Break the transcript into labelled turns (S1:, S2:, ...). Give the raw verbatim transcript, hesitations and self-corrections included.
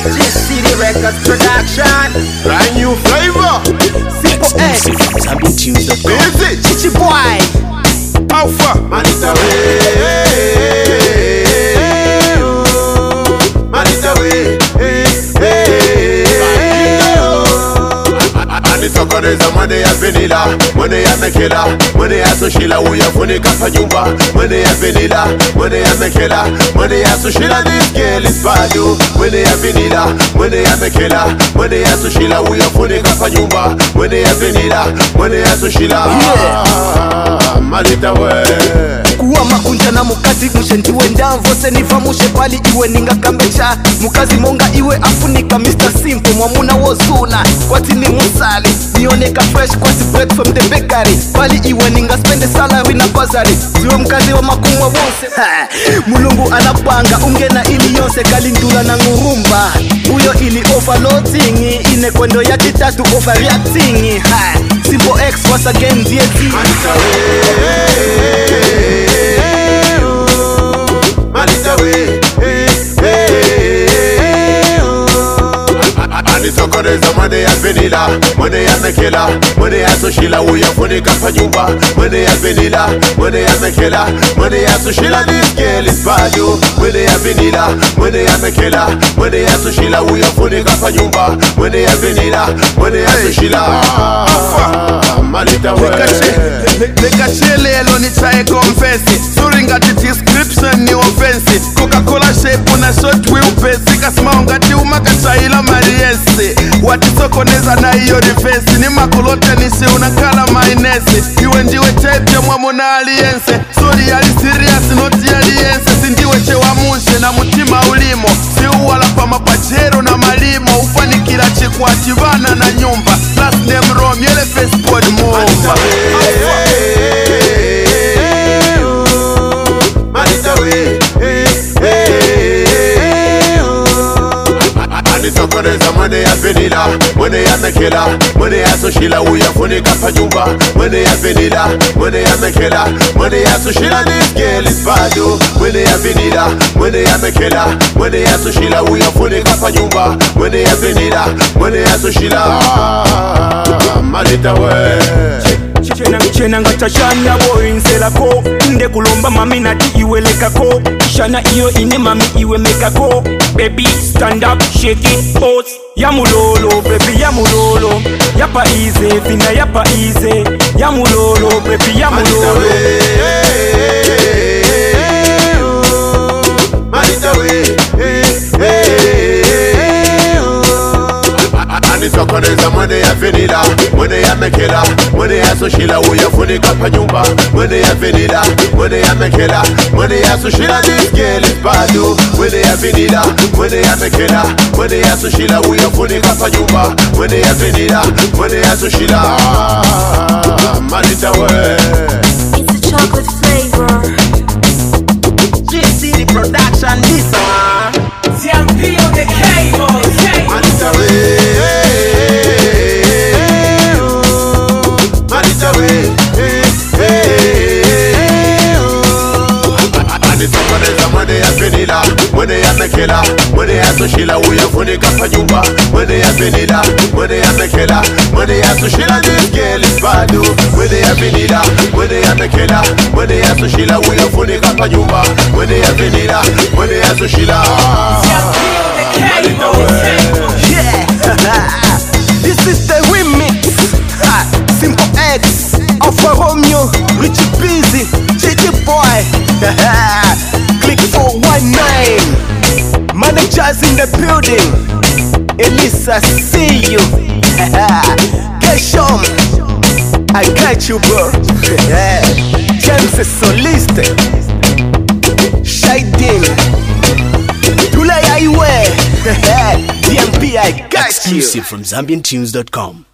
S1: G-City Records production.
S2: Brand new flavor.
S1: Simple X.
S3: Zambian Tunes dot com.
S2: Easy.
S1: Chichi Boy.
S2: Alpha. Manita way. Manita way. Sokoneza mwene ya vanilla, mwene ya mekela, mwene ya sushila uyafunika pa nyumba, mwene ya vanilla, mwene ya mekela, mwene ya sushila this girl is bad yo, mwene ya vanilla, mwene ya mekela, mwene ya sushila uyafunika pa nyumba, mwene ya vanilla, mwene ya sushila. Yeah. Malita we.
S1: Kuwa makunja na mukazi mshendi wenda mvose niva mushe pali iwe ninga kambecha mukazi monga iwe afunika mister Simple mwamuna wozuna kwati ni musali nioneka fresh kwati bread from the bakery pali iwe ninga spende salary na bazari ziwe mkazi wa makumwa wonse mulungu anapanga ungena ili yonse kalindula na ngurumba uyo ili overloading ine kwendo ya kitatu overreacting Simple X once again D L T.
S2: Manita way, hey, hey, Anisokoneza mwene ya vanilla, mwene ya mekela, mwene ya sushila uyafunika pa nyumba, mwene ya vanilla, mwene ya mekela, mwene ya sushila this girl is bad yo, mwene ya vanilla, mwene ya mekela, mwene ya sushila uyafunika pa nyumba, mwene ya vanilla, mwene ya sushila. Malita way.
S4: Nekache lelo ni chae confessi Suringa ti description ni offensi Coca-Cola shape una short wheelbase Kasmaunga ti umaka chaila mariesi Watisokoneza na iyo rifesi Ni makolote nisi unakala mainesi Iwe njiwe chepe mwamuna aliense Sorry ali serious noti aliense Sindiwe chewa mushe na mutima ulimo Si uwala pa mapachero na malimo Ufanikila chikwa chivana na nyumba Last name Rome yele Facebook mova
S2: Manita way, Anisokoneza mwene ya vanilla, mwene ya mekela, mwene ya sushila uyafunika pa nyumba, mwene ya vanilla, mwene ya mekela, mwene ya sushila this girl is bad yo, mwene ya vanilla, mwene ya mekela, mwene ya sushila uyafunika pa nyumba, mwene ya vanilla, mwene ya sushila. Malita way.
S5: Chena chena ngata shana boy nselako Inde kulomba mami nati iwe lekako Shana iyo ine mami iwe mekako Baby stand up shake it pose Ya mulolo baby ya mulolo Yapa easy fina yapa easy Ya mulolo baby ya mulolo
S2: Manita way. Anisokoneza mwene ya vanilla, mwene ya mekela, mwene ya sushila uyafunika pa nyumba, mwene ya vanilla, mwene ya mekela, mwene ya sushila this girl is bad yo, mwene ya vanilla, mwene ya mekela, mwene ya sushila uyafunika pa nyumba, mwene ya vanilla, mwene ya sushila. Malita way.
S6: It's a chocolate flavor.
S1: G-City production this one.
S5: Zambi on the cable.
S2: Manita way. Manita way. Anisokoneza mwene ya vanilla, mwene ya mekela, mwene ya sushila uyafunika pa nyumba, mwene ya vanilla, mwene ya mekela, mwene ya sushila this girl is bad yo, mwene ya vanilla, mwene ya mekela, mwene ya sushila uyafunika pa nyumba, mwene ya vanilla, mwene ya sushila.
S1: Yeah. This is the remix. Ha. Simple X, Alpha Romeo, Richie Busy, J J Boy. Click four one nine. Managers in the building. Elisa, see you. Keshom, I got you, bro. James is soliste. Shading. Dula Iwe. D M P, I got you.
S3: Exclusive from Zambian Tunes dot com.